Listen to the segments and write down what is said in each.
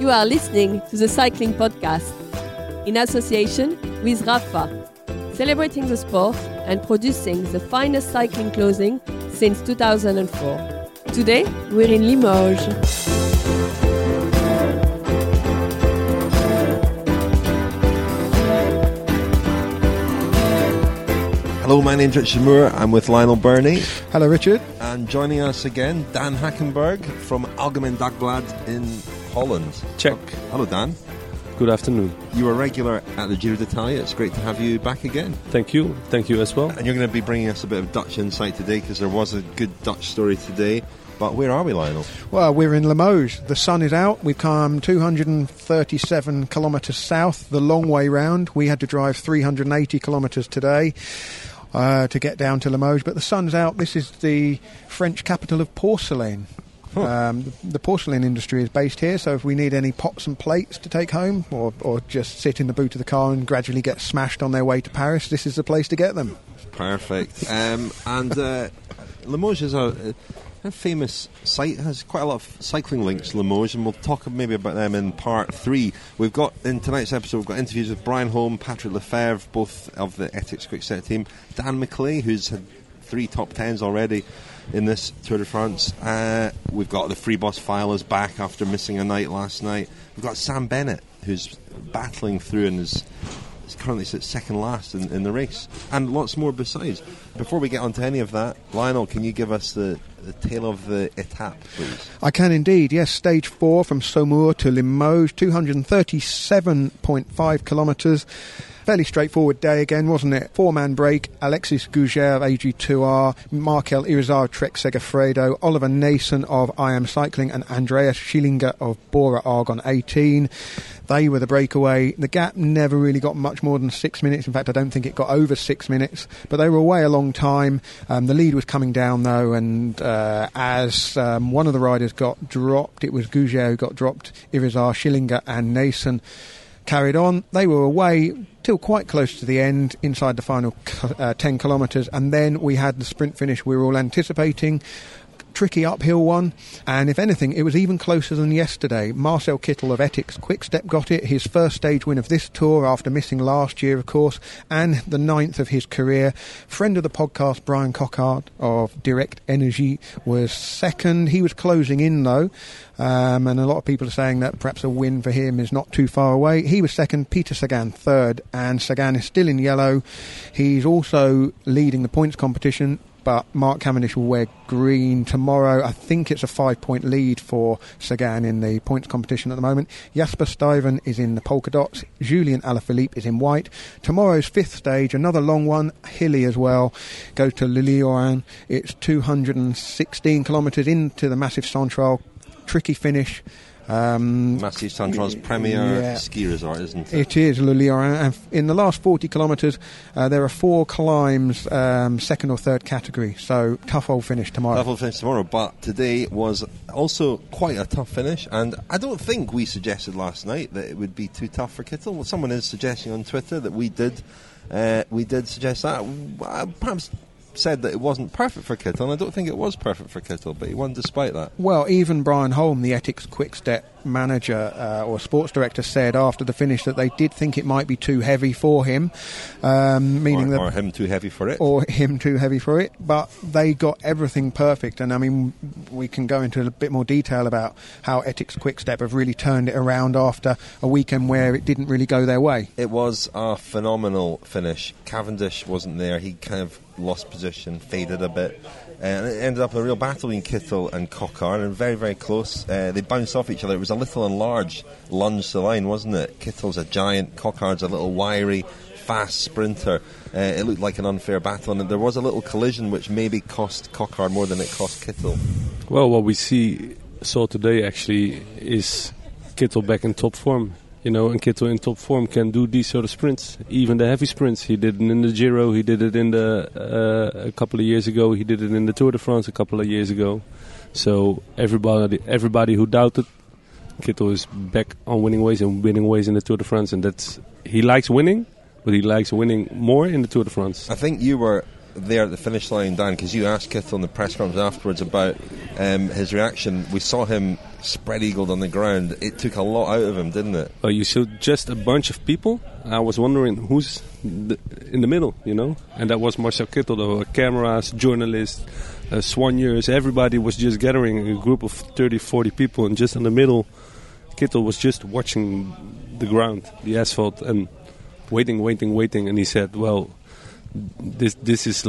You are listening to the Cycling Podcast in association with Rapha, celebrating the sport and producing the finest cycling clothing since 2004. Today, we're in Limoges. Hello, my name's Richard Moore. I'm with Lionel Birnie. Hello, Richard. And joining us again, Dan Hackenberg from Algemeen Dagblad in Holland. Check. Hello, Dan. Good afternoon. You were regular at the Giro d'Italia. It's great to have you back again. Thank you. Thank you as well. And you're going to be bringing us a bit of Dutch insight today because there was a good Dutch story today. But where are we, Lionel? Well, we're in Limoges. The sun is out. We've come 237 kilometres south, the long way round. We had to drive 380 kilometres today to get down to Limoges. But the sun's out. This is the French capital of porcelain. Huh. The porcelain industry is based here, so if we need any pots and plates to take home or just sit in the boot of the car and gradually get smashed on their way to Paris, this is the place to get them. Perfect. Limoges is a famous site. It has quite a lot of cycling links, Limoges, and we'll talk maybe about them in part 3. We've got, in tonight's episode, we've got interviews with Brian Holm, Patrick Lefevre, both of the Ethics Quickstep team, Dan McClay, who's had 3 top 10s already in this Tour de France. We've got the Free Boss Filers back after missing a night last night. We've got Sam Bennett, who's battling through and is currently sits second last in the race, and lots more besides. Before we get on to any of that, Lionel, can you give us the tale of the etape, please? I can indeed, yes. Stage 4 from Saumur to Limoges, 237.5 kilometres. Fairly straightforward day again, wasn't it? 4-man break, Alexis Gouger of AG2R, Markel Irizar of Trek Segafredo, Oliver Nason of I Am Cycling, and Andreas Schillinger of Bora Argon 18. They were the breakaway. The gap never really got much more than 6 minutes. In fact, I don't think it got over 6 minutes, but they were away a long time. The lead was coming down, though, and as one of the riders got dropped, it was Gouger who got dropped, Irizar, Schillinger and Nason carried on. They were away till quite close to the end, inside the final 10 kilometres, and then we had the sprint finish we were all anticipating. Tricky uphill one, and if anything, it was even closer than yesterday. Marcel Kittel of Ethics Quickstep got it, his first stage win of this tour after missing last year, of course, and the 9th of his career. Friend of the podcast, Brian Coquard of Direct Energy, was second. He was closing in, though, and a lot of people are saying that perhaps a win for him is not too far away. He was second, Peter Sagan third, and Sagan is still in yellow. He's also leading the points competition, but Mark Cavendish will wear green tomorrow. I think it's a 5-point lead for Sagan in the points competition at the moment. Jasper Stuyven is in the polka dots. Julien Alaphilippe is in white. Tomorrow's 5th stage, another long one, hilly as well, goes to Lille-Oran. It's 216 kilometres into the Massif Central. Tricky finish. Massif Central's premier ski resort, isn't it? It is, Lille-Oran. And in the last 40 kilometres, there are 4 climbs, second or third category. So, tough old finish tomorrow. Tough old finish tomorrow, but today was also quite a tough finish. And I don't think we suggested last night that it would be too tough for Kittel. Well, someone is suggesting on Twitter that we did suggest that. Perhaps said that it wasn't perfect for Kittel, and I don't think it was perfect for Kittel, but he won despite that. Well, even Brian Holm, the Ethics Quickstep manager or sports director, said after the finish that they did think it might be too heavy for him, meaning or him too heavy for it, but they got everything perfect. And I mean, we can go into a bit more detail about how Ethics Quickstep have really turned it around after a weekend where it didn't really go their way. It was a phenomenal finish. Cavendish wasn't there. He kind of lost position, faded a bit, and it ended up a real battle between Kittel and Coquard, and very, very close. They bounced off each other. It was a little and large lunge to the line, wasn't it? Kittel's a giant, Coquard's a little wiry, fast sprinter. It looked like an unfair battle, and there was a little collision which maybe cost Coquard more than it cost Kittel. Well, what we saw today actually is Kittel back in top form. You know, and Kittel in top form can do these sort of sprints, even the heavy sprints. He did it in the Giro, he did it in a couple of years ago, he did it in the Tour de France a couple of years ago. So everybody who doubted, Kittel is back on winning ways and winning ways in the Tour de France, and he likes winning, but he likes winning more in the Tour de France. I think you were there at the finish line, Dan, because you asked Kittel in the press conference afterwards about his reaction. We saw him spread-eagled on the ground. It took a lot out of him, didn't it? You saw just a bunch of people. I was wondering who's in the middle, and that was Marcel Kittel. There were cameras, journalists, soigneurs. Everybody was just gathering, a group of 30, 40 people, and just in the middle, Kittel was just watching the ground, the asphalt, and waiting, and he said, well, this is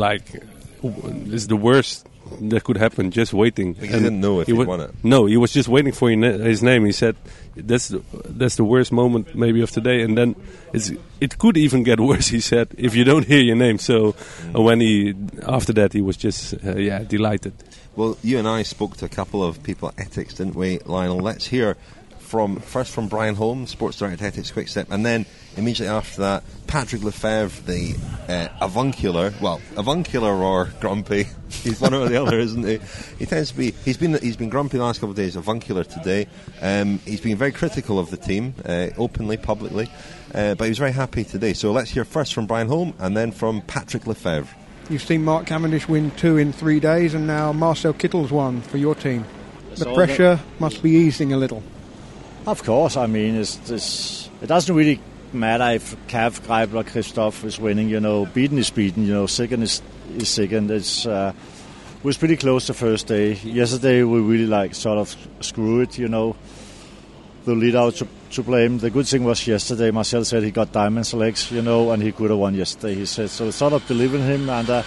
the worst that could happen, just waiting. He didn't know if he won it. No, he was just waiting for his name. He said, that's the worst moment maybe of today, and then it could even get worse, he said, if you don't hear your name. So after that, he was just, delighted. Well, you and I spoke to a couple of people at Ethics, didn't we, Lionel? Let's hear first from Brian Holm, Sports Director at Ethics Quickstep, and then immediately after that, Patrick Lefevre, the avuncular or grumpy. He's one or the other, isn't he? He tends to be. He's been grumpy the last couple of days. Avuncular today. He's been very critical of the team, openly, publicly, but he was very happy today. So let's hear first from Brian Holm, and then from Patrick Lefevre. You've seen Mark Cavendish win 2 in 3 days, and now Marcel Kittel's won for your team. The pressure must be easing a little. Of course, I mean, it doesn't really matter if Cav, Greipel or Christoph is winning, beaten is beaten, second is second. It was pretty close the first day. Yesterday we really sort of screw it, the lead out to blame. The good thing was yesterday, Marcel said he got diamonds legs, and he could have won yesterday, he said. So sort of believe in him, and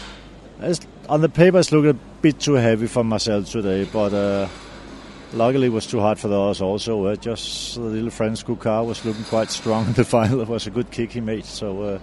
on the paper it's looking a bit too heavy for Marcel today, but luckily it was too hard for the others also. Just the little French car was looking quite strong in the final. It was a good kick he made, so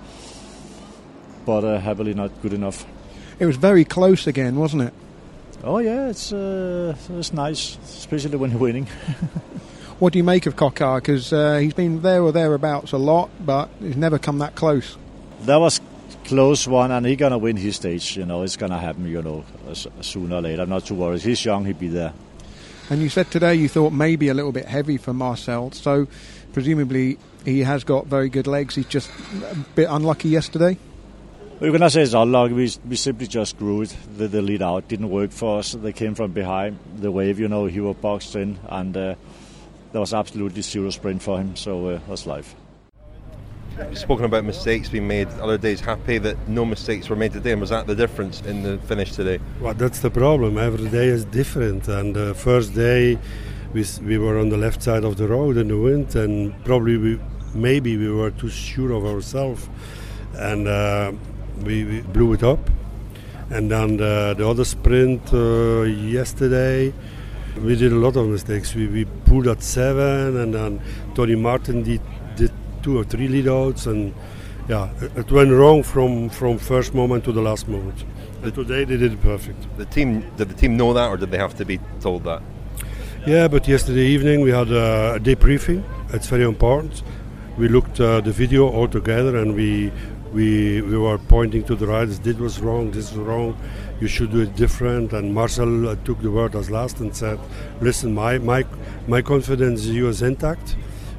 but happily not good enough. It was very close again, wasn't it? Oh yeah, it's nice, especially when you're winning. What do you make of Coquard? Because he's been there or thereabouts a lot, but he's never come that close. That was close one, and he's gonna win his stage. It's gonna happen. Sooner or later. I'm not too worried. He's young. He'll be there. And you said today you thought maybe a little bit heavy for Marcel, so presumably he has got very good legs. He's just a bit unlucky yesterday? Well, you cannot say it's unlucky. We simply just screwed it. The lead out didn't work for us. They came from behind the wave, he was boxed in, and there was absolutely zero sprint for him, so that's life. You've spoken about mistakes being made other days. Happy that no mistakes were made today, and was that the difference in the finish today? Well, that's the problem. Every day is different, and the first day we were on the left side of the road in the wind, and probably maybe we were too sure of ourselves, and we blew it up. And then the other sprint yesterday, we did a lot of mistakes. We pulled at 7, and then Tony Martin did 2 or 3 lead outs, and it went wrong from first moment to the last moment. And today they did it perfect. Did the team know that, or did they have to be told that? Yeah, but yesterday evening we had a debriefing. It's very important. We looked the video all together, and we were pointing to the riders. This was wrong. This was wrong. You should do it different. And Marcel took the word as last and said, "Listen, my confidence in you is intact.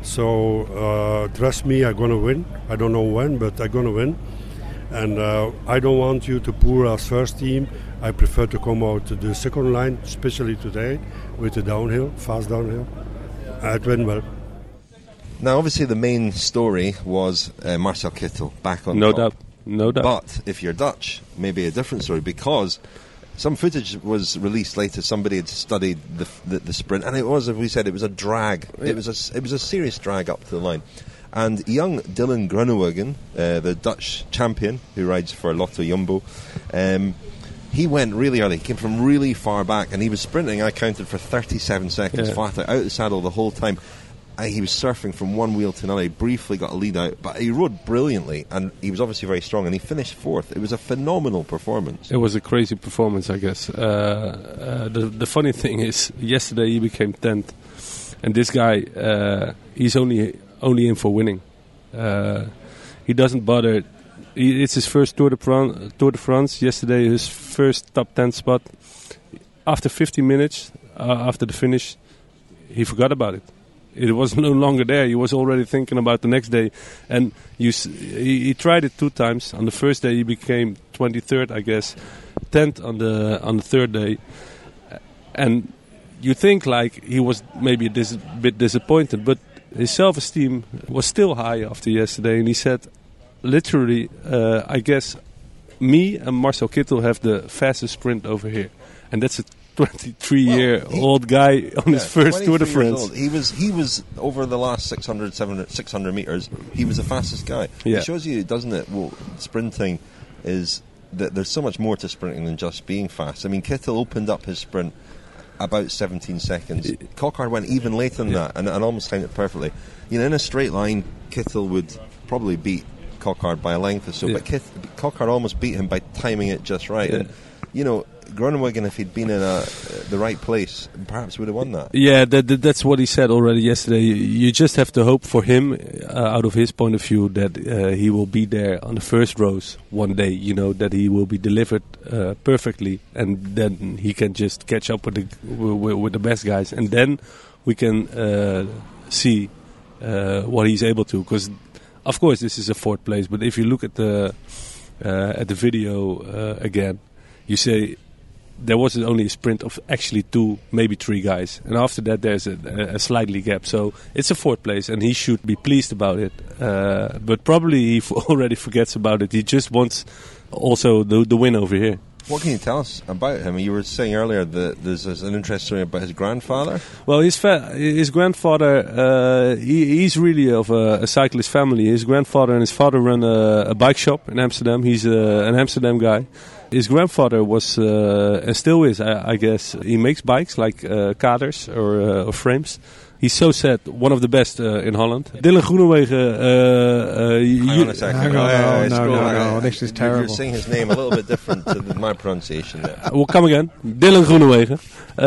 So trust me, I'm gonna win. I don't know when, but I'm gonna win. And I don't want you to pull as first team. I prefer to come out to the second line, especially today with the downhill, fast downhill." It went well. Now, obviously, the main story was Marcel Kittel back on top. No doubt. But if you're Dutch, maybe a different story, because some footage was released later. Somebody had studied the sprint, and it was, as we said, it was a drag. It was a serious drag up to the line. And young Dylan Groenewegen, the Dutch champion who rides for Lotto Jumbo, he went really early. He came from really far back, and he was sprinting. I counted for 37 seconds flat out the saddle the whole time. He was surfing from one wheel to another. He briefly got a lead out, but he rode brilliantly, and he was obviously very strong, and he finished 4th. It was a phenomenal performance. It was a crazy performance, I guess. The funny thing is, yesterday he became 10th, and this guy, he's only in for winning. He doesn't bother. It's his first Tour de France. Yesterday, his first top 10 spot. After 50 minutes, after the finish, he forgot about it. it was no longer there. He was already thinking about the next day. And he tried it 2 times. On the first day he became 23rd, I guess, 10th on the third day. And you think like he was maybe a bit disappointed, but his self-esteem was still high after yesterday. And he said, literally, I guess me and Marcel Kittel have the fastest sprint over here. And that's a 23-year-old guy on his first Tour de France. He was over the last 600 meters. He was the fastest guy. Yeah. It shows you, doesn't it? Well, sprinting is that there's so much more to sprinting than just being fast. I mean, Kittel opened up his sprint about 17 seconds. Coquard went even later than that, and almost timed it perfectly. You know, in a straight line, Kittel would probably beat Coquard by a length or so, but Coquard almost beat him by timing it just right. And you know, Groenewegen, if he'd been in the right place, perhaps would have won that. Yeah, that's what he said already yesterday. You just have to hope for him, out of his point of view, that he will be there on the first rows one day. You know, that he will be delivered perfectly, and then he can just catch up with the best guys, and then we can see what he's able to. Because, of course, this is a 4th place, but if you look at the video again, you say there was only a sprint of actually 2, maybe 3 guys, and after that there's a slightly gap. So it's a 4th place, and he should be pleased about it. But probably he already forgets about it. He just wants also the win over here. What can you tell us about him? You were saying earlier that there's an interesting story about his grandfather. Well, his grandfather, he's really of a cyclist family. His grandfather and his father run a bike shop in Amsterdam. He's an Amsterdam guy. His grandfather was, and still is, I guess, he makes bikes like kaders or frames. He's so sad, one of the best in Holland. Dylan Groenewegen. Hang on a second. No, this is terrible. You're saying his name a little bit different to my pronunciation there. We'll come again. Dylan Groenewegen.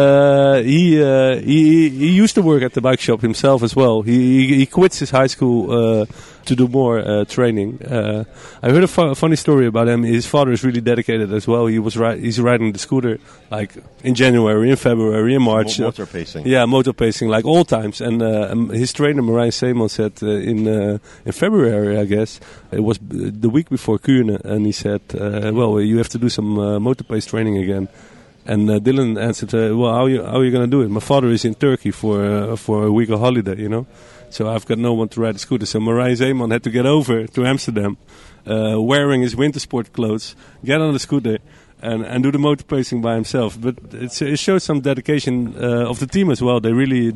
He used to work at the bike shop himself as well. He quits his high school to do more training. I heard a funny story about him. His father is really dedicated as well. He's riding the scooter like in January, in February, in March. Motor pacing. Yeah, motor pacing like all times. And his trainer Marijn Zeeman said in February, I guess, it was the week before Kuurne, and he said, well, you have to do some motor pace training again. And Dylan answered, well, how are you going to do it? My father is in Turkey for a week of holiday, you know. So I've got no one to ride a scooter. So Marijn Zeeman had to get over to Amsterdam, wearing his winter sport clothes, get on the scooter, and do the motor pacing by himself. But it shows some dedication of the team as well. They really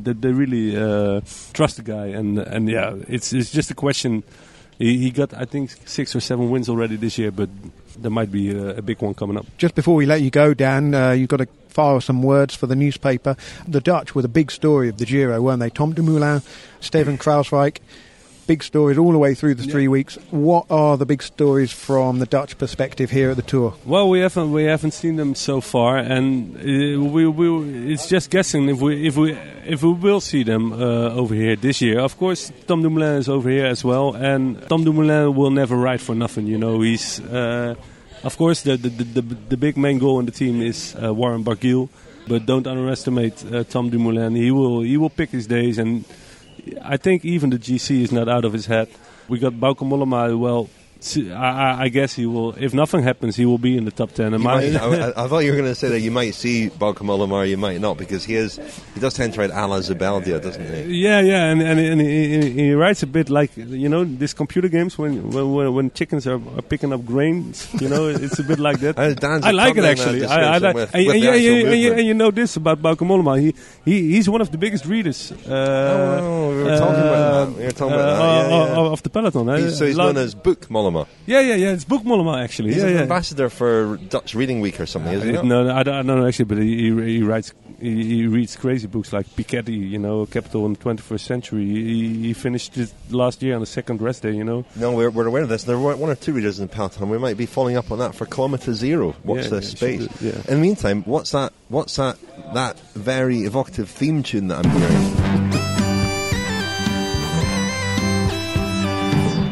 trust the guy, and yeah, it's just a question. He got, I think, 6 or 7 wins already this year, but there might be a big one coming up. Just before we let you go, Dan, you've got to file some words for the newspaper. The Dutch were the big story of the Giro, weren't they? Tom Dumoulin, Steven Kruijswijk. Big stories all the way through the 3 weeks. What are the big stories from the Dutch perspective here at the Tour? Well, we haven't seen them so far, and it's just guessing if we will see them over here this year. Of course, Tom Dumoulin is over here as well, and Tom Dumoulin will never ride for nothing. You know, he's of course the big main goal in the team is Warren Barguil, but don't underestimate Tom Dumoulin. He will pick his days, and I think even the GC is not out of his head. We got Bauke Mollema. Well, I guess he will. If nothing happens, he will be in the top 10. I thought you were going to say that you might see Bauke Mollema, or you might not, because he does tend to ride a la Zubeldia, doesn't he? Yeah, and he rides a bit like, you know, these computer games when chickens are picking up grains. You know, it's a bit like that. I like it actually. I like, and you know this about Bauke Mollema. He's one of the biggest readers. We were talking about that. Of the peloton. So he's known as Book Mollema. Yeah. It's Book Mollema actually. He's an ambassador for Dutch Reading Week or something, isn't he? No, I don't know actually, but he writes. He reads crazy books like Piketty, you know, Capital in the 21st Century. He finished it last year on the second rest day, you know. No, we're aware of this. There were 1 or 2 readers in the peloton. We might be following up on that for Kilometre Zero. Watch this space. Yeah. In the meantime, what's that very evocative theme tune that I'm hearing?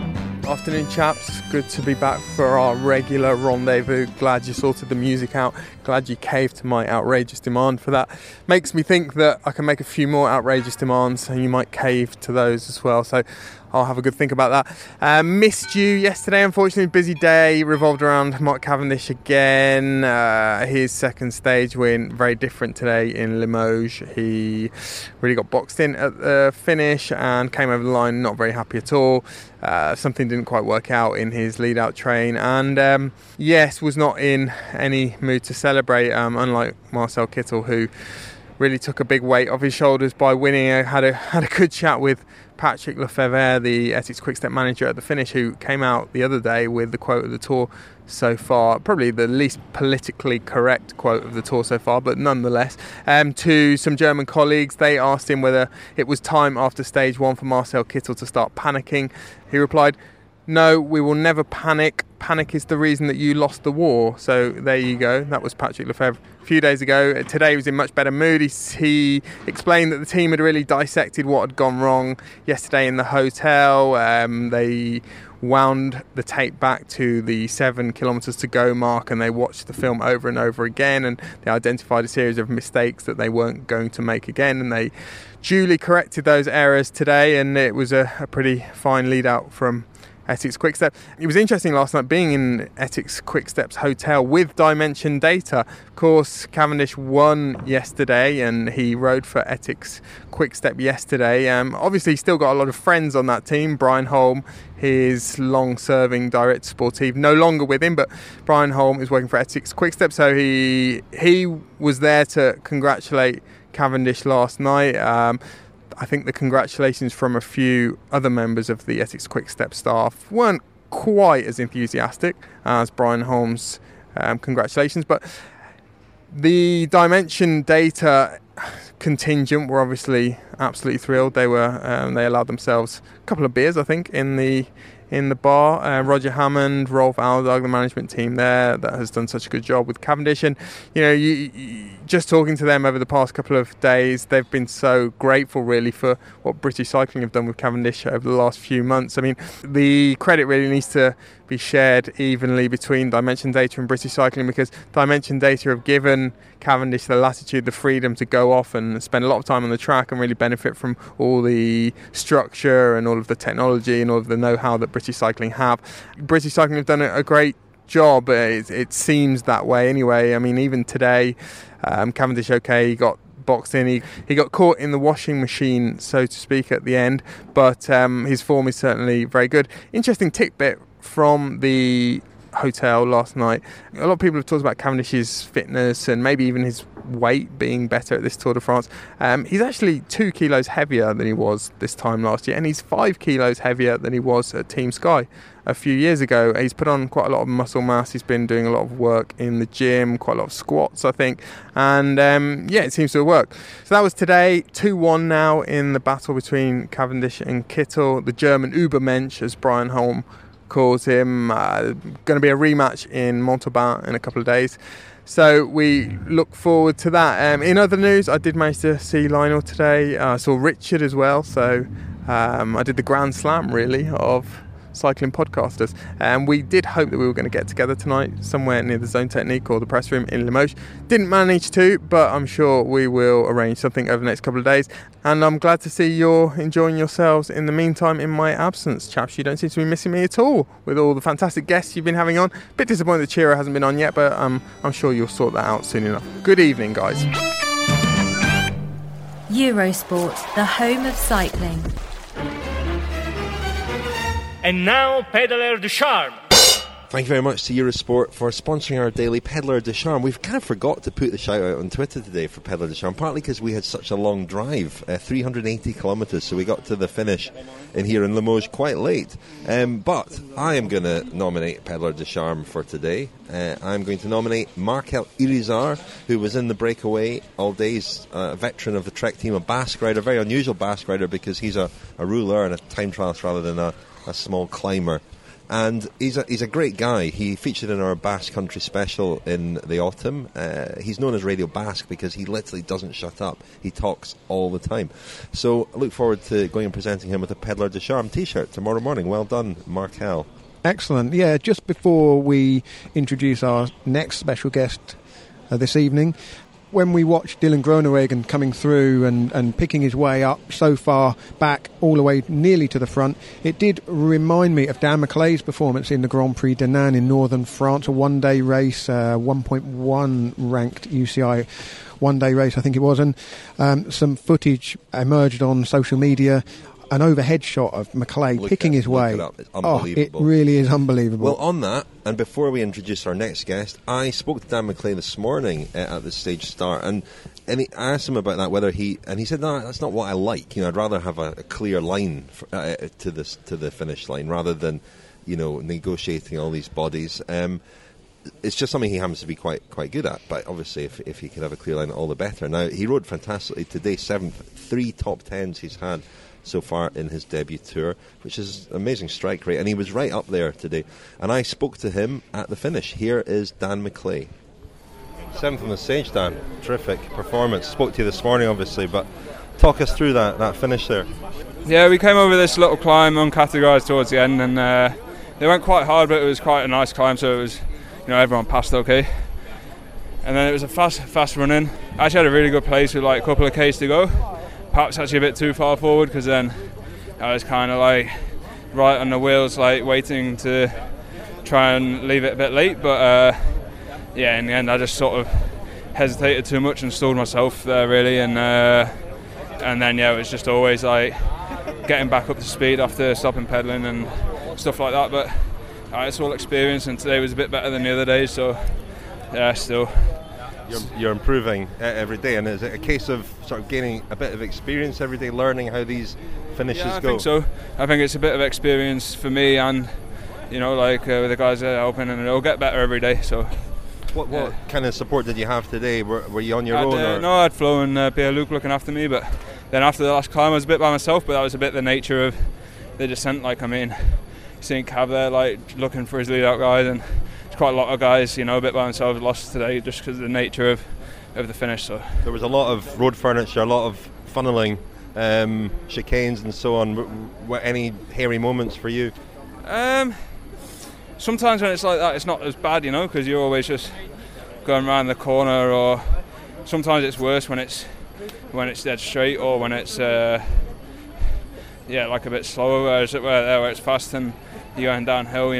Afternoon, chaps. Good to be back for our regular rendezvous. Glad you sorted the music out. Glad you caved to my outrageous demand for that. Makes me think that I can make a few more outrageous demands and you might cave to those as well. So I'll have a good think about that. Missed you yesterday, unfortunately. Busy day, revolved around Mark Cavendish again. His second stage win, very different today in Limoges. He really got boxed in at the finish and came over the line not very happy at all. Something didn't quite work out in his lead-out train, and was not in any mood to celebrate, unlike Marcel Kittel, who really took a big weight off his shoulders by winning. I had a good chat with Patrick Lefevre, the Essex Quickstep manager at the finish, who came out the other day with the quote of the Tour so far, probably the least politically correct quote of the Tour so far, but nonetheless. To some German colleagues, they asked him whether it was time after stage one for Marcel Kittel to start panicking. He replied, "No, we will never panic. Panic is the reason that you lost the war." So there you go. That was Patrick Lefevre a few days ago. Today he was in much better mood. He explained that the team had really dissected what had gone wrong yesterday in the hotel. They wound the tape back to the 7 kilometres to go mark, and they watched the film over and over again, and they identified a series of mistakes that they weren't going to make again, and they duly corrected those errors today, and it was a pretty fine lead out from Essex Quickstep. It was interesting last night being in Essex Quickstep's hotel with Dimension Data. Of course, Cavendish won yesterday and he rode for Essex Quickstep yesterday. Obviously, he's still got a lot of friends on that team. Brian Holm, his long-serving director sportive, no longer with him, but Brian Holm is working for Essex Quickstep, so he was there to congratulate Cavendish last night. I think the congratulations from a few other members of the Essex Quickstep staff weren't quite as enthusiastic as Brian Holmes' congratulations, but the Dimension Data contingent were obviously absolutely thrilled. They allowed themselves a couple of beers, I think, in the bar. Roger Hammond, Rolf Aldag, the management team there that has done such a good job with Cavendish, and you just talking to them over the past couple of days, they've been so grateful really for what British Cycling have done with Cavendish over the last few months. I mean, the credit really needs to be shared evenly between Dimension Data and British Cycling, because Dimension Data have given Cavendish the latitude, the freedom to go off and spend a lot of time on the track and really benefit from all the structure and all of the technology and all of the know-how that British Cycling have. British Cycling have done a great job. It seems that way anyway. I mean, even today, Cavendish, he got boxed in. He got caught in the washing machine, so to speak, at the end, but his form is certainly very good. Interesting tidbit from the hotel last night. A lot of people have talked about Cavendish's fitness and maybe even his weight being better at this Tour de France. He's actually 2 kilos heavier than he was this time last year, and he's 5 kilos heavier than he was at Team Sky a few years ago. He's put on quite a lot of muscle mass. He's been doing a lot of work in the gym, quite a lot of squats, I think, and it seems to have worked. So that was today. 2-1 now in the battle between Cavendish and Kittel, the German Übermensch, as Brian Holm calls him. Going to be a rematch in Montauban in a couple of days, so we look forward to that. In other news, I did manage to see Lionel today. I saw Richard as well, so I did the Grand Slam really of cycling podcasters, and we did hope that we were going to get together tonight somewhere near the Zone Technique or the press room in Limoges. Didn't manage to, but I'm sure we will arrange something over the next couple of days, and I'm glad to see you're enjoying yourselves in the meantime in my absence, chaps. You don't seem to be missing me at all with all the fantastic guests you've been having on. A bit disappointed that Chiro hasn't been on yet, but I'm sure you'll sort that out soon enough. Good evening, guys. Eurosport, the home of cycling. And now, Pedaler du Charme. Thank you very much to Eurosport for sponsoring our daily Pedaler du Charme. We've kind of forgot to put the shout out on Twitter today for Pedaler du Charme, partly because we had such a long drive, 380 kilometres, so we got to the finish in here in Limoges quite late. But I am going to nominate Pedaler du Charme for today. I'm going to nominate Markel Irizar, who was in the breakaway all day. He's a veteran of the Trek team, a Basque rider, a very unusual Basque rider because he's a ruler and a time trialist rather than a small climber. And he's a great guy. He featured in our Basque Country special in the autumn. He's known as Radio Basque because he literally doesn't shut up. He talks all the time. So I look forward to going and presenting him with a Peddler de Charme t-shirt tomorrow morning. Well done, Markel. Excellent. Yeah, just before we introduce our next special guest this evening, when we watched Dylan Groenewegen coming through and picking his way up so far back, all the way nearly to the front, it did remind me of Dan McLay's performance in the Grand Prix de Nan in northern France, a one-day race, 1.1 ranked UCI one-day race, I think it was, and some footage emerged on social media. An overhead shot of McLay picking his way. It's unbelievable. It really is unbelievable. Well, on that, and before we introduce our next guest, I spoke to Dan McLay this morning at the stage start, and I asked him about that, and he said, no, that's not what I like. I'd rather have a clear line to the finish line rather than, negotiating all these bodies. It's just something he happens to be quite good at, but obviously if he could have a clear line, all the better. Now, he rode fantastically today, 7th, 3 top 10s he's had so far in his debut tour, which is an amazing strike rate, and he was right up there today. And I spoke to him at the finish. Here is Dan McLay. 7th on the stage, Dan. Terrific performance. Spoke to you this morning, obviously, but talk us through that finish there. Yeah, we came over this little climb uncategorised towards the end, and they went quite hard, but it was quite a nice climb, so it was, everyone passed okay. And then it was a fast run in. I actually had a really good place with like a couple of Ks to go. Perhaps actually a bit too far forward, because then I was kind of like right on the wheels, like waiting to try and leave it a bit late. But in the end I just sort of hesitated too much and stalled myself there really, and then it was just always like getting back up to speed after stopping pedalling and stuff like that. But it's all experience, and today was a bit better than the other days, so still. You're improving every day, and is it a case of sort of gaining a bit of experience every day, learning how these finishes go? I think so. I think it's a bit of experience for me, and with the guys that are helping, and it'll get better every day. So, what kind of support did you have today? Were you on your own? No, I had Flo and Pierre-Luc looking after me, but then after the last climb I was a bit by myself. But that was a bit the nature of the descent. Seeing Cav there, looking for his lead-out guys, and quite a lot of guys, a bit by themselves, lost today just because of the nature of the finish. So there was a lot of road furniture, a lot of funneling, chicanes and so on. Were any hairy moments for you? Sometimes when it's like that, it's not as bad, because you're always just going around the corner, or sometimes it's worse when it's dead straight, or when it's like a bit slower, whereas where it's fast and you're going downhill,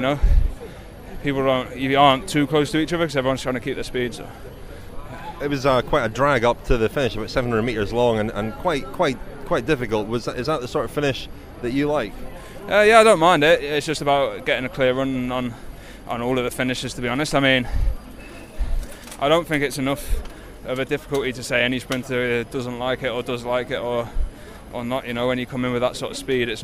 you aren't too close to each other because everyone's trying to keep their speed. So it was quite a drag up to the finish, about 700 metres long, and quite difficult. Is that the sort of finish that you like? I don't mind it. It's just about getting a clear run on all of the finishes, to be honest. I mean, I don't think it's enough of a difficulty to say any sprinter doesn't like it or does like it or not. When you come in with that sort of speed, it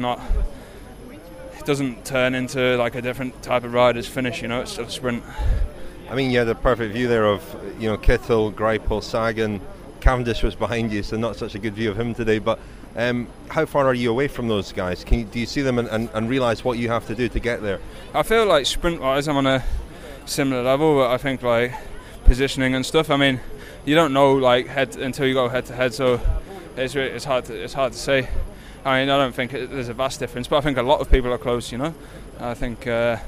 doesn't turn into like a different type of rider's finish. It's still a sprint. I mean, you had a perfect view there of Kittel, Greipel, Sagan. Cavendish was behind you, so not such a good view of him today. But how far are you away from those guys? Do you see them and realise what you have to do to get there? I feel like sprint-wise I'm on a similar level, but I think like positioning and stuff, I mean, you don't know until you go head to head, so it's hard to say. I mean, I don't think there's a vast difference, but I think a lot of people are close. I think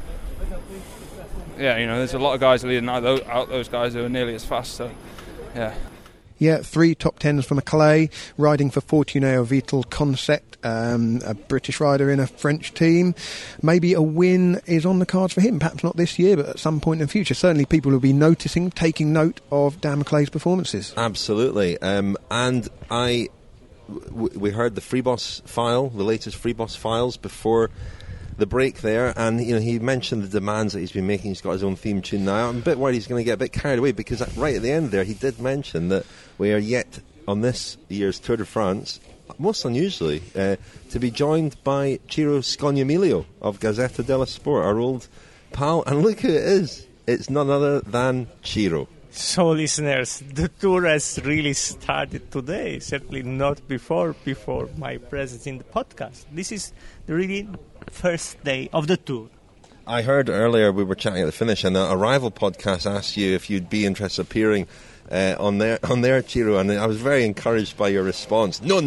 there's a lot of guys leading out those guys who are nearly as fast. So Yeah, 3 top 10s for McLay, riding for Fortuné Vital Concept, a British rider in a French team. Maybe a win is on the cards for him, perhaps not this year, but at some point in the future. Certainly people will be taking note of Dan McLay's performances. Absolutely. We heard the Freeboss file, the latest Freeboss files before the break there, and he mentioned the demands that he's been making. He's got his own theme tune now. I'm a bit worried he's going to get a bit carried away, because right at the end there he did mention that we are yet on this year's Tour de France, most unusually, to be joined by Ciro Scognamiglio of Gazzetta dello Sport, our old pal, and look who it is. It's none other than Ciro. So, listeners, the tour has really started today, certainly not before my presence in the podcast. This is the really first day of the tour. I heard earlier we were chatting at the finish, and a rival podcast asked you if you'd be interested in appearing on their Ciro, and I was very encouraged by your response. No.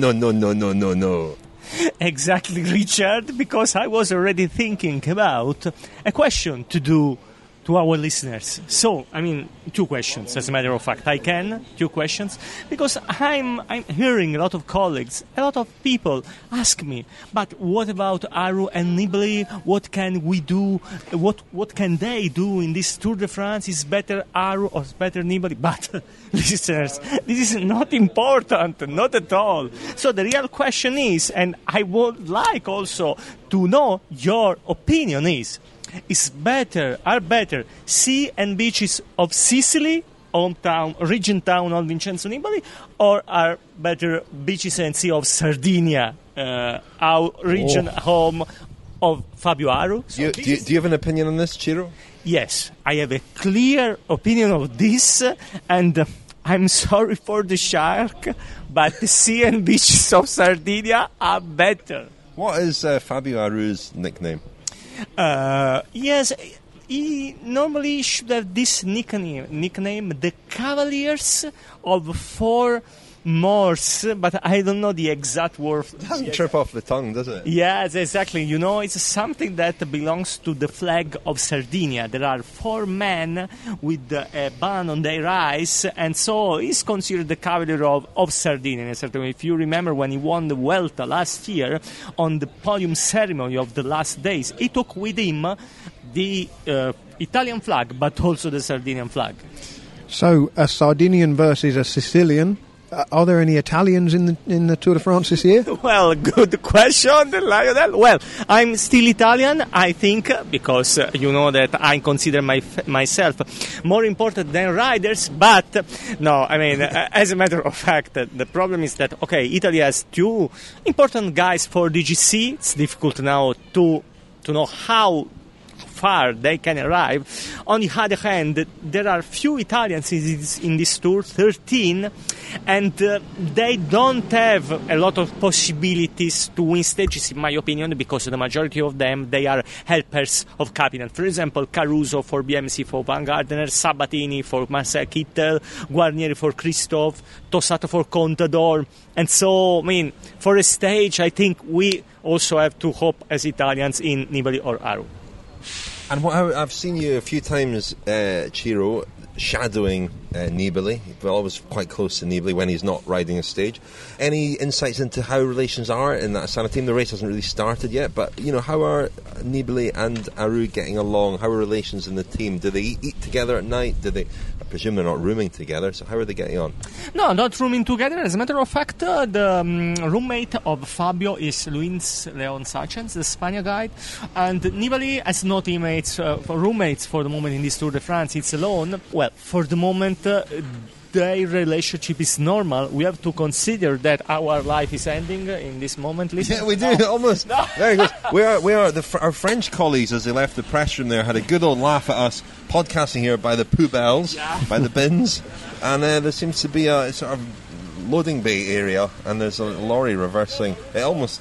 Exactly, Richard, because I was already thinking about a question to do to our listeners. So, I mean, 2 questions, as a matter of fact. 2 questions, because I'm hearing a lot of colleagues, a lot of people ask me, but what about Aru and Nibali? What can we do? What can they do in this Tour de France? Is better Aru or is better Nibali? But, listeners, this is not important, not at all. So the real question is, and I would like also to know your opinion are better sea and beaches of Sicily, hometown, region town of Vincenzo Nibali, or are better beaches and sea of Sardinia, our region home of Fabio Aru? Do you have an opinion on this, Ciro? Yes, I have a clear opinion of this, and I'm sorry for the shark, but the sea and beaches of Sardinia are better. What is Fabio Aru's nickname? Yes, he normally should have this nickname, the Cavaliers of 4 Moors, but I don't know the exact word. It doesn't trip off the tongue, does it? Yes, exactly. You know, it's something that belongs to the flag of Sardinia. There are 4 men with a band on their eyes, and so he's considered the Cavalier of Sardinia. In a certain way. If you remember when he won the Vuelta last year, on the podium ceremony of the last days, he took with him the Italian flag, but also the Sardinian flag. So, a Sardinian versus a Sicilian. Are there any Italians in the Tour de France this year? Well, good question, Lionel. Well, I'm still Italian, I think, because you know that I consider myself more important than riders. But no, I mean, as a matter of fact, the problem is that Italy has 2 important guys for DGC. It's difficult now to know how far they can arrive. On the other hand, there are few Italians in this tour, 13, and they don't have a lot of possibilities to win stages, in my opinion, because the majority of them, they are helpers of Capital. For example, Caruso for BMC for Van Gardner, Sabatini for Marcel Kittel, Guarnieri for Christophe, Tossato for Contador. And so, I mean, for a stage, I think we also have to hope as Italians in Nibali or Aru. And I've seen you a few times, Ciro, shadowing Nibali. We're always quite close to Nibali when he's not riding a stage. Any insights into how relations are in that Astana team? The race hasn't really started yet, but how are Nibali and Aru getting along? How are relations in the team? Do they eat together at night? I presume they're not rooming together, so how are they getting on? No, not rooming together. As a matter of fact, the roommate of Fabio is Luis Leon Sachens, the Spaniard guide, and Nibali has no teammates, roommates for the moment in this Tour de France. It's alone. Well, for the moment, their relationship is normal. We have to consider that our life is ending in this moment. Listen. Yeah, we do, almost. No. Very good. Our French colleagues, as they left the press room there, had a good old laugh at us podcasting here by the poubelles, by the bins, and there seems to be a sort of loading bay area, and there's a lorry reversing. It almost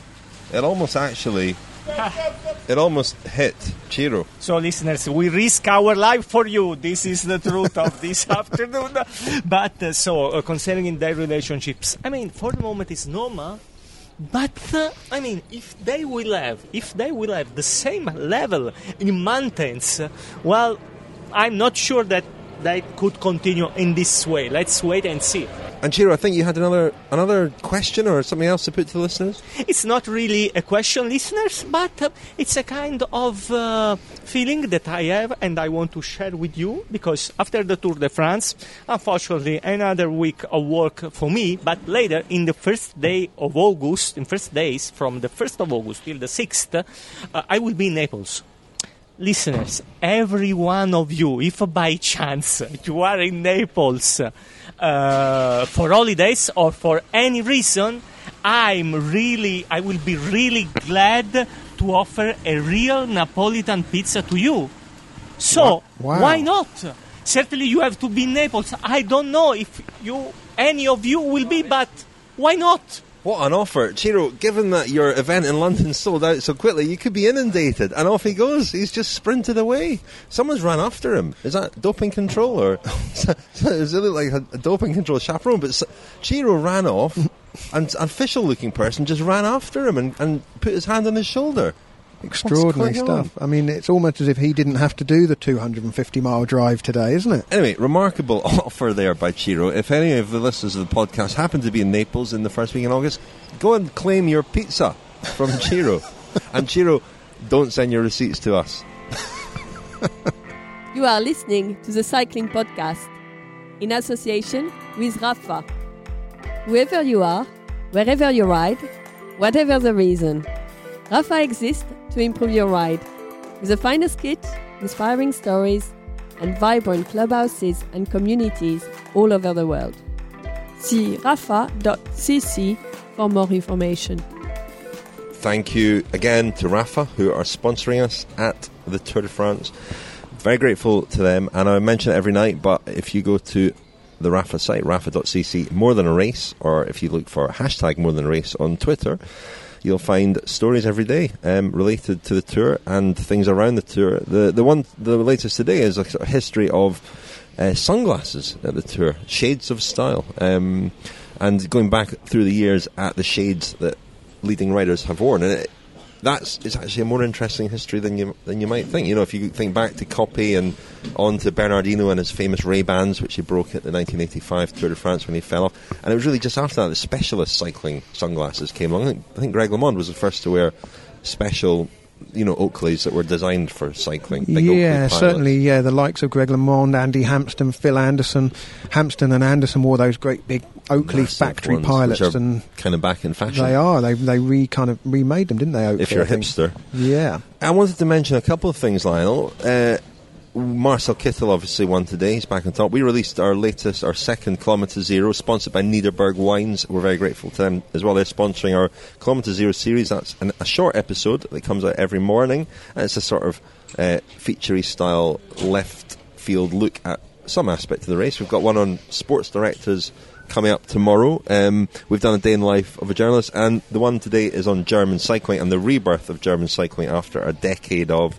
hit Ciro. So, listeners, we risk our life for you. This is the truth of this afternoon. But, concerning their relationships, I mean, for the moment it's normal. But, if they will have the same level in mountains, well, I'm not sure that they could continue in this way. Let's wait and see. And Ciro, I think you had another question or something else to put to the listeners? It's not really a question, listeners, but it's a kind of feeling that I have and I want to share with you, because after the Tour de France, unfortunately, another week of work for me, but later, in the first days from the 1st of August till the 6th, I will be in Naples. Listeners, every one of you, if by chance you are in Naples for holidays or for any reason, I will be really glad to offer a real Napolitan pizza to you. So, Why not? Certainly you have to be in Naples. I don't know if any of you will be, but why not? What an offer. Ciro, given that your event in London sold out so quickly, you could be inundated. And off he goes. He's just sprinted away. Someone's ran after him. Is that doping control? Or does it look like a doping control chaperone? But Ciro ran off, and an official-looking person just ran after him and put his hand on his shoulder. Extraordinary stuff. I mean, it's almost as if he didn't have to do the 250-mile drive today, isn't it? Anyway, remarkable offer there by Ciro. If any of the listeners of the podcast happen to be in Naples in the first week in August, go and claim your pizza from Ciro. And Ciro, don't send your receipts to us. You are listening to the Cycling Podcast in association with Rapha. Whoever you are, wherever you ride, whatever the reason, Rapha exists to improve your ride. With the finest kit, inspiring stories, and vibrant clubhouses and communities all over the world. See rapha.cc for more information. Thank you again to Rapha, who are sponsoring us at the Tour de France. Very grateful to them, and I mention it every night, but if you go to the Rapha site, rapha.cc, More Than a Race, or if you look for hashtag More Than a Race on Twitter, you'll find stories every day related to the Tour and things around the Tour. The latest today is a sort of history of sunglasses at the Tour, shades of style, and going back through the years at the shades that leading riders have worn. And it's actually a more interesting history than you might think. You know, if you think back to Coppi and on to Bernardino and his famous Ray-Bans, which he broke at the 1985 Tour de France when he fell off. And it was really just after that specialist cycling sunglasses came along. I think Greg LeMond was the first to wear special, Oakleys that were designed for cycling. Yeah, certainly, yeah. The likes of Greg LeMond, Andy Hampsten, Phil Anderson. Hampsten and Anderson wore those great big Oakley massive factory ones, pilots, which are and kind of back in fashion. they are. They remade them, didn't they? Oakley, if you're a I think. hipster. Yeah. I wanted to mention a couple of things, Lionel. Marcel Kittel obviously won today. He's back on top. We released our second Kilometre Zero, sponsored by Niederberg Wines. We're very grateful to them as well. They're sponsoring our Kilometre Zero series. That's a short episode that comes out every morning. And it's a sort of featurey style left field look at some aspect of the race. We've got one on sports directors coming up tomorrow. We've done a day in the life of a journalist, and the one today is on German cycling and the rebirth of German cycling after a decade of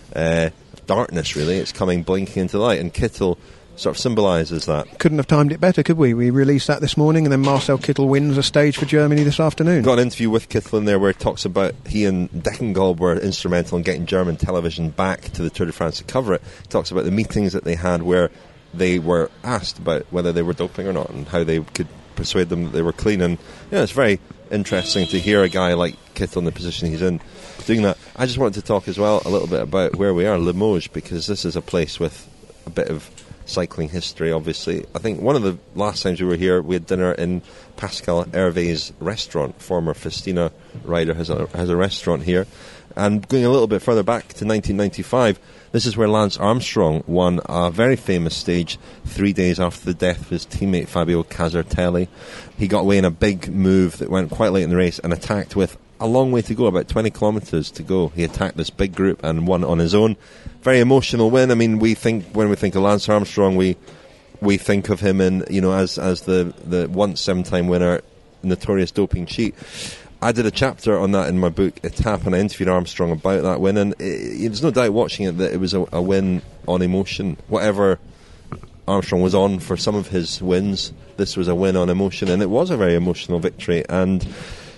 darkness, really. It's coming blinking into light, and Kittel sort of symbolises that. Couldn't have timed it better, could we? We released that this morning, and then Marcel Kittel wins a stage for Germany this afternoon. Got an interview with Kittel in there where he talks about he and Deckengolb were instrumental in getting German television back to the Tour de France to cover it. He talks about the meetings that they had where they were asked about whether they were doping or not and how they could persuade them that they were clean. And it's very interesting to hear a guy like Kittel in the position he's in doing that. I just wanted to talk as well a little bit about where we are, Limoges, because this is a place with a bit of cycling history, obviously. I think one of the last times we were here, we had dinner in Pascal Hervé's restaurant. Former Festina rider has a restaurant here. And going a little bit further back to 1995, this is where Lance Armstrong won a very famous stage 3 days after the death of his teammate Fabio Casertelli. He got away in a big move that went quite late in the race and attacked with a long way to go, about 20 kilometres to go. He attacked this big group and won on his own. Very emotional win. I mean, when we think of Lance Armstrong, we think of him in, as the once 7-time winner, notorious doping cheat. I did a chapter on that in my book, Etap, and I interviewed Armstrong about that win, and there's no doubt watching it that it was a win on emotion. Whatever Armstrong was on for some of his wins, this was a win on emotion, and it was a very emotional victory. And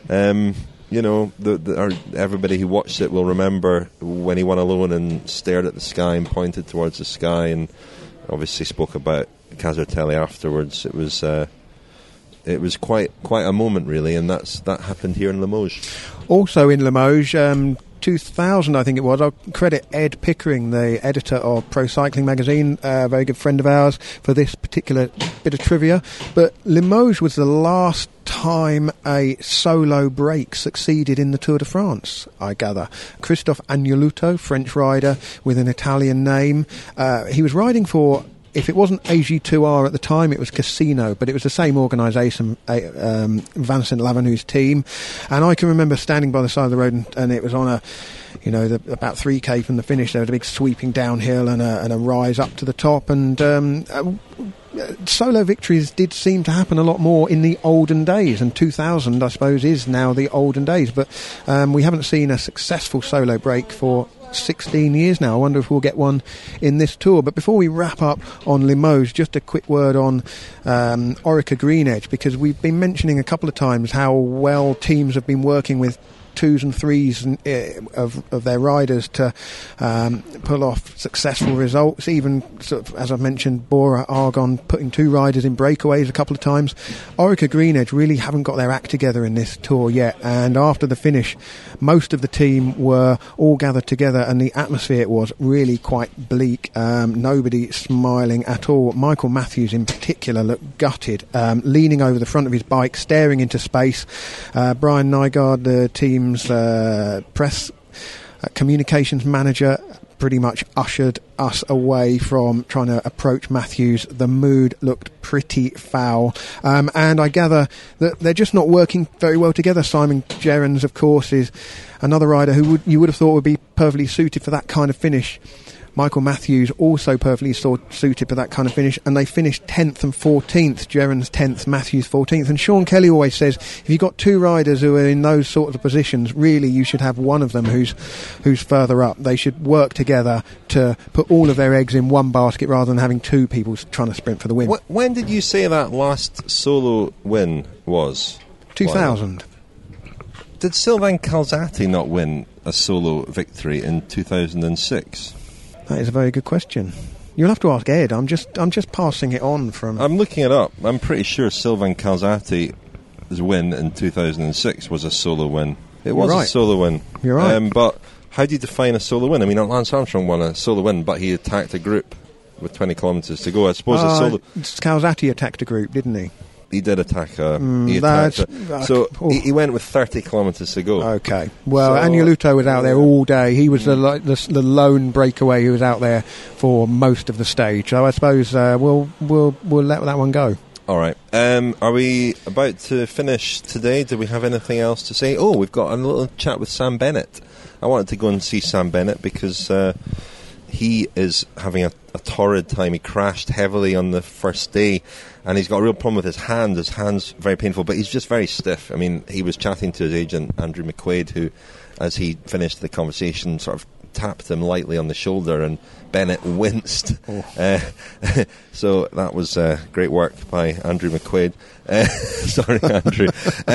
everybody who watched it will remember when he won alone and stared at the sky and pointed towards the sky, and obviously spoke about Casertelli afterwards. It was quite a moment, really, and that happened here in Limoges. Also in Limoges, 2000, I think it was. I'll credit Ed Pickering, the editor of Pro Cycling magazine, a very good friend of ours, for this particular bit of trivia. But Limoges was the last time a solo break succeeded in the Tour de France, I gather. Christophe Agneluto, French rider with an Italian name. He was riding for, if it wasn't AG2R at the time, it was Casino, but it was the same organisation, Vincent Lavenue's team. And I can remember standing by the side of the road, and it was on about 3k from the finish. There was a big sweeping downhill and a rise up to the top. And solo victories did seem to happen a lot more in the olden days, and 2000, I suppose, is now the olden days. But we haven't seen a successful solo break for 16 years now. I wonder if we'll get one in this tour. But before we wrap up on Limoges, just a quick word on Orica Green Edge, because we've been mentioning a couple of times how well teams have been working with 2s and 3s of their riders to pull off successful results. Even, sort of, as I've mentioned, Bora Argon putting 2 riders in breakaways a couple of times. Orica Green Edge really haven't got their act together in this tour yet, and after the finish most of the team were all gathered together and the atmosphere was really quite bleak. Nobody smiling at all. Michael Matthews in particular looked gutted, leaning over the front of his bike, staring into space. Brian Nygaard, the team's press communications manager, pretty much ushered us away from trying to approach Matthews. The mood looked pretty foul, and I gather that they're just not working very well together. Simon Gerrans, of course, is another rider who you would have thought would be perfectly suited for that kind of finish. Michael Matthews also perfectly suited for that kind of finish, and they finished 10th and 14th. Gerrans 10th, Matthews 14th. And Sean Kelly always says, if you've got 2 riders who are in those sorts of positions, really you should have one of them who's further up. They should work together to put all of their eggs in one basket rather than having 2 people trying to sprint for the win. When did you say that last solo win was? 2000. Did Sylvain Calzati not win a solo victory in 2006? That is a very good question. You'll have to ask Ed. I'm just passing it on from... I'm looking it up. I'm pretty sure Sylvain Calzati's win in 2006 was a solo win. It was a solo win. You're right. But how do you define a solo win? I mean, Lance Armstrong won a solo win, but he attacked a group with 20 kilometres to go. I suppose a solo... Calzati attacked a group, didn't he? He did attack he went with 30 kilometres to go. Okay. Well, Agneluto was out there all day. He was the lone breakaway who was out there for most of the stage. So I suppose we'll let that one go. All right. Are we about to finish today? Do we have anything else to say? Oh, we've got a little chat with Sam Bennett. I wanted to go and see Sam Bennett because he is having a torrid time. He crashed heavily on the first day, and he's got a real problem with his hand. His hand's very painful, but he's just very stiff. I mean, he was chatting to his agent, Andrew McQuaid, who, as he finished the conversation, sort of tapped him lightly on the shoulder, and Bennett winced. So that was great work by Andrew McQuaid. Sorry, Andrew.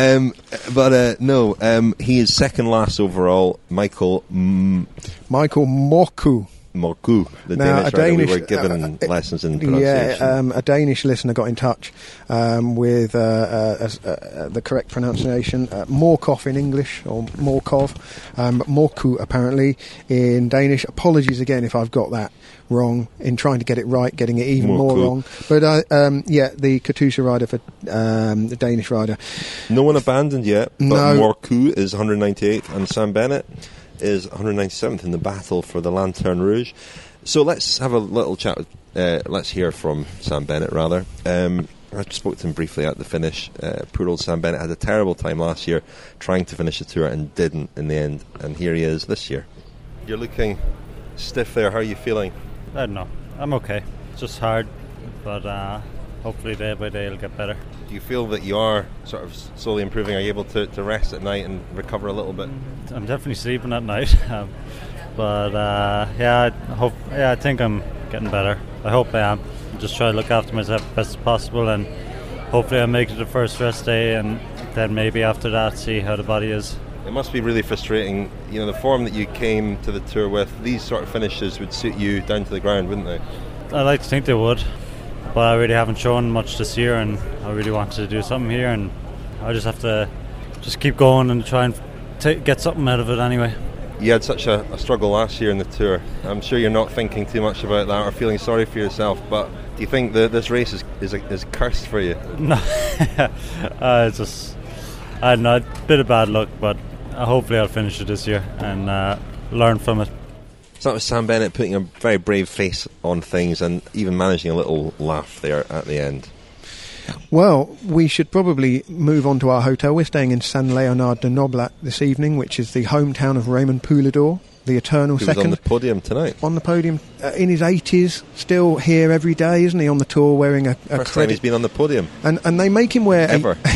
He is second last overall. Michael Morku, the Danish rider we were given lessons in pronunciation. Yeah, a Danish listener got in touch with the correct pronunciation. Morkov in English, or Morkov, Morku apparently in Danish. Apologies again if I've got that wrong in trying to get it right, getting it even more wrong. But the Katusha rider for the Danish rider. No one abandoned yet, but Morku is 198th, and Sam Bennett is 197th in the battle for the Lanterne Rouge. So let's have a little chat. Let's hear from Sam Bennett, rather. I spoke to him briefly at the finish. Poor old Sam Bennett had a terrible time last year trying to finish the tour and didn't in the end. And here he is this year. You're looking stiff there. How are you feeling? I don't know. I'm okay. It's just hard, but hopefully day by day it'll get better. Do you feel that you are sort of slowly improving? Are you able to rest at night and recover a little bit? I'm definitely sleeping at night, I think I'm getting better. I hope I am. Just try to look after myself as best as possible, and hopefully I'll make it the first rest day, and then maybe after that see how the body is. It must be really frustrating. You know, the form that you came to the tour with, these sort of finishes would suit you down to the ground, wouldn't they? I like to think they would, but I really haven't shown much this year, and I really wanted to do something here, and I just have to just keep going and try and get something out of it anyway. You had such a struggle last year in the tour. I'm sure you're not thinking too much about that or feeling sorry for yourself, but do you think that this race is cursed for you? No, it's just, I don't know, a bit of bad luck, but hopefully I'll finish it this year and learn from it. So that was Sam Bennett putting a very brave face on things and even managing a little laugh there at the end. Well, we should probably move on to our hotel. We're staying in Saint Leonard de Noblat this evening, which is the hometown of Raymond Poulidor, the eternal second. Who's on the podium tonight. On the podium in his 80s, still here every day, isn't he, on the tour wearing a First time he's been on the podium. And they make him wear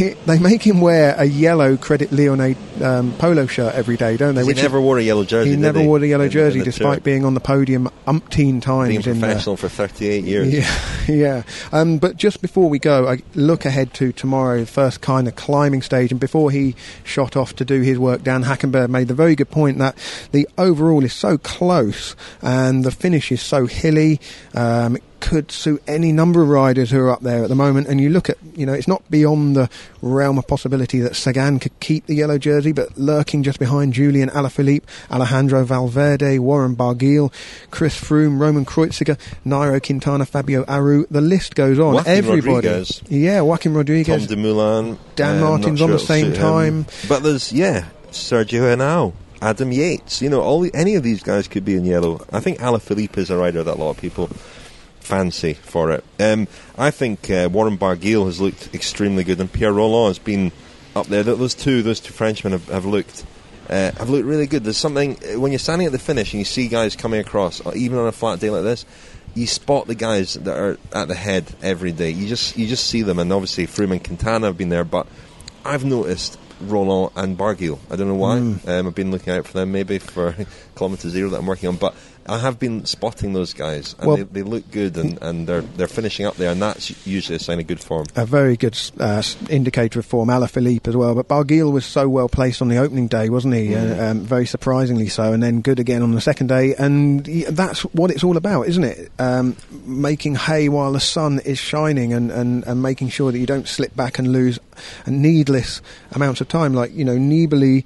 a yellow Credit Lyonnais polo shirt every day, don't they? He never wore a yellow jersey. He never wore the yellow jersey, despite being on the podium umpteen times. Being professional for 38 years. Yeah. But just before we go, I look ahead to tomorrow, first kind of climbing stage, and before he shot off to do his work, Dan Hackenberg made the very good point that the overall is so close and the finish is so hilly. It could suit any number of riders who are up there at the moment, and you look at, it's not beyond the realm of possibility that Sagan could keep the yellow jersey, but lurking just behind Julian Alaphilippe, Alejandro Valverde, Warren Barguil, Chris Froome, Roman Kreuziger, Nairo Quintana, Fabio Aru, the list goes on. Joaquin Everybody. Rodriguez. Yeah, Joaquin Rodriguez. Tom Dumoulin. Dan Martin's on the same time. But there's, Sergio Henao, Adam Yates, any of these guys could be in yellow. I think Alaphilippe is a rider that a lot of people fancy for it. I think Warren Barguil has looked extremely good, and Pierre Rolland has been up there. Those two Frenchmen have looked really good. There's something when you're standing at the finish and you see guys coming across, even on a flat day like this, you spot the guys that are at the head every day. You just see them, and obviously Froome and Quintana have been there, but I've noticed Rolland and Barguil. I don't know why. I've been looking out for them maybe for Kilometre Zero that I'm working on, but I have been spotting those guys, and they look good, and they're finishing up there, and that's usually a sign of good form. A very good indicator of form. Alaphilippe as well, but Barguil was so well placed on the opening day, wasn't he? Very surprisingly so, and then good again on the second day, and that's what it's all about, isn't it? Making hay while the sun is shining, and making sure that you don't slip back and lose needless amounts of time, like Nibali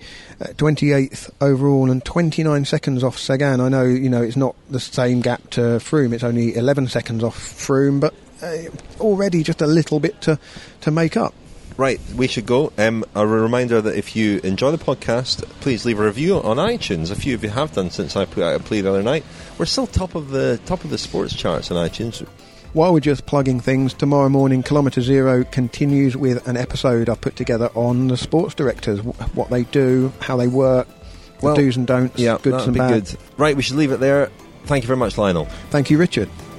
28th overall and 29 seconds off Sagan. I know it's not the same gap to Froome, it's only 11 seconds off Froome, but already just a little bit to make up. Right, we should go. A reminder that if you enjoy the podcast, please leave a review on iTunes. A few of you have done since I put out a plea the other night. We're still top of the sports charts on iTunes. While we're just plugging things, tomorrow morning Kilometre Zero continues with an episode I've put together on the sports directors, what they do, how they work, the do's and don'ts, goods and bads. Good. Right, we should leave it there. Thank you very much, Lionel. Thank you, Richard.